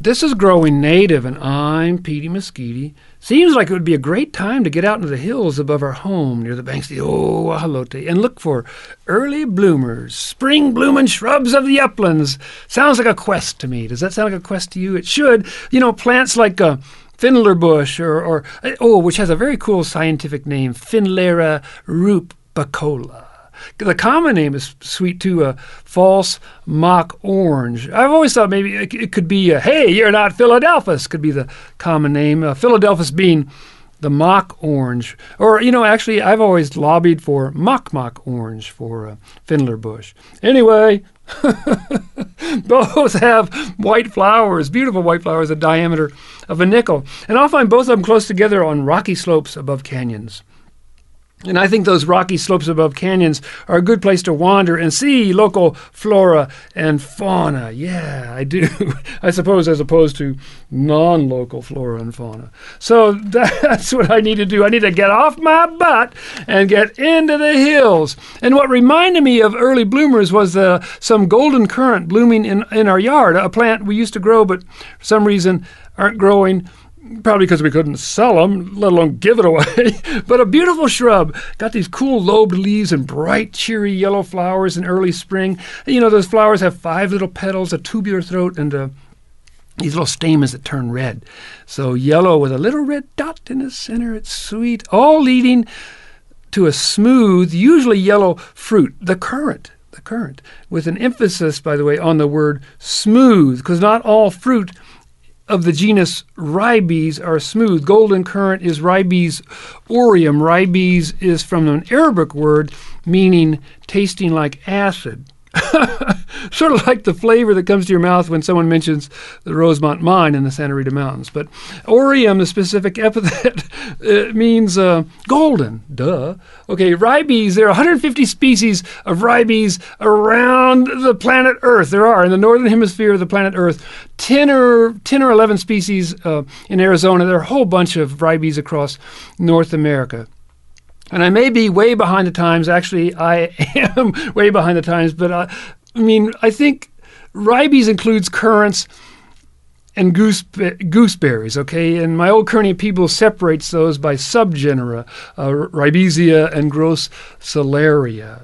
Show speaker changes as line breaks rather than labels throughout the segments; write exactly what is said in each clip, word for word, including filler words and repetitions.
This is Growing Native, and I'm Petey Mesquite. Seems like it would be a great time to get out into the hills above our home near the banks of the Oahalote and look for early bloomers, spring blooming shrubs of the uplands. Sounds like a quest to me. Does that sound like a quest to you? It should. You know, plants like uh, Findler bush or, or, oh, which has a very cool scientific name, Finlera rupicola. The common name is sweet too, uh, false mock orange. I've always thought maybe it, it could be, uh, hey, you're not Philadelphus, could be the common name. Uh, Philadelphus being the mock orange. Or, you know, actually, I've always lobbied for mock mock orange for uh, Findler bush. Anyway, both have white flowers, beautiful white flowers, a diameter of a nickel. And I'll find both of them close together on rocky slopes above canyons. And I think those rocky slopes above canyons are a good place to wander and see local flora and fauna. Yeah, I do. I suppose as opposed to non-local flora and fauna. So that's what I need to do. I need to get off my butt and get into the hills. And what reminded me of early bloomers was uh, some golden currant blooming in, in our yard, a plant we used to grow but for some reason aren't growing. Probably because we couldn't sell them, let alone give it away. But a beautiful shrub. Got these cool lobed leaves and bright, cheery yellow flowers in early spring. You know, those flowers have five little petals, a tubular throat, and uh, these little stamens that turn red. So yellow with a little red dot in the center. It's sweet. All leading to a smooth, usually yellow fruit, the currant. The currant. With an emphasis, by the way, on the word smooth, because not all fruit of the genus Ribes are smooth. Golden currant is Ribes aureum. Ribes is from an Arabic word meaning tasting like acid. Sort of like the flavor that comes to your mouth when someone mentions the Rosemont Mine in the Santa Rita Mountains. But aureum, the specific epithet, it means uh, golden. Duh. Okay, Ribes, there are one hundred fifty species of Ribes around the planet Earth. There are in the northern hemisphere of the planet Earth. ten or eleven species uh, in Arizona. There are a whole bunch of Ribes across North America. And I may be way behind the times. Actually, I am way behind the times. But, uh, I mean, I think Ribes includes currants and goose, gooseberries, okay? And my old Kearney people separates those by subgenera, uh, Ribessia and Grosceleria.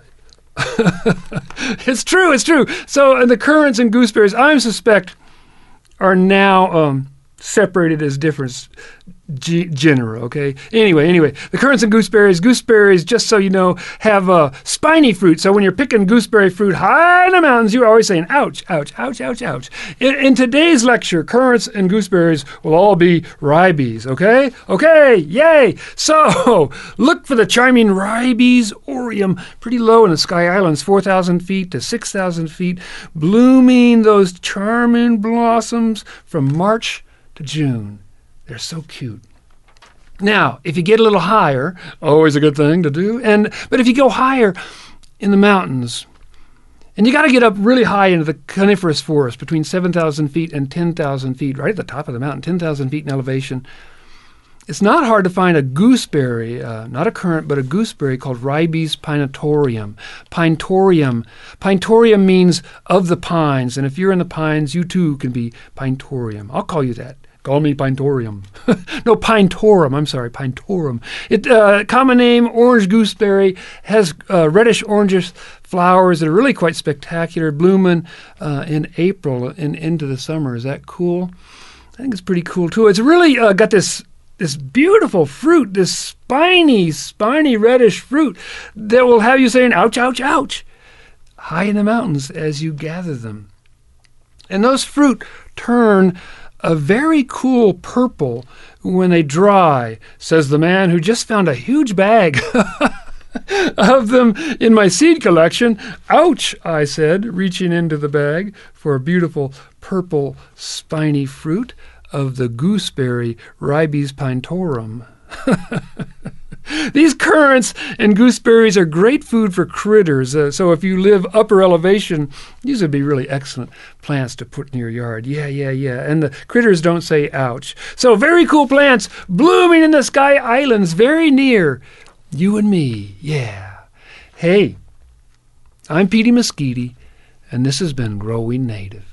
It's true, it's true. So and the currants and gooseberries, I suspect, are now um, separated as different G- genera, okay? Anyway, anyway, the currants and gooseberries, gooseberries, just so you know, have uh, spiny fruit. So when you're picking gooseberry fruit high in the mountains, you're always saying, ouch, ouch, ouch, ouch, ouch. In, in today's lecture, currants and gooseberries will all be Ribes, okay? Okay, yay! So, look for the charming Ribes aureum, pretty low in the Sky Islands, four thousand feet to six thousand feet, blooming those charming blossoms from March to June. They're so cute. Now, if you get a little higher, always a good thing to do, and but if you go higher in the mountains, and you got to get up really high into the coniferous forest, between seven thousand feet and ten thousand feet, right at the top of the mountain, ten thousand feet in elevation, it's not hard to find a gooseberry, uh, not a currant, but a gooseberry called Ribes pinatorium. Pinatorium. Pinatorium means of the pines, and if you're in the pines, you too can be pinatorium. I'll call you that. Call me Pinatorium. No, Pinetorum. I'm sorry, Pinetorum. It uh, common name, orange gooseberry, has uh, reddish orangish flowers that are really quite spectacular, blooming uh, in April and into the summer. Is that cool? I think it's pretty cool too. It's really uh, got this this beautiful fruit, this spiny, spiny reddish fruit that will have you saying, ouch, ouch, ouch, high in the mountains as you gather them. And those fruit turn a very cool purple when they dry, says the man who just found a huge bag of them in my seed collection. Ouch, I said, reaching into the bag for a beautiful purple spiny fruit of the gooseberry Ribes pinatorium. These currants and gooseberries are great food for critters. Uh, so if you live upper elevation, these would be really excellent plants to put in your yard. Yeah, yeah, yeah. And the critters don't say ouch. So very cool plants blooming in the Sky Islands, very near you and me. Yeah. Hey, I'm Petey Mesquite, and this has been Growing Native.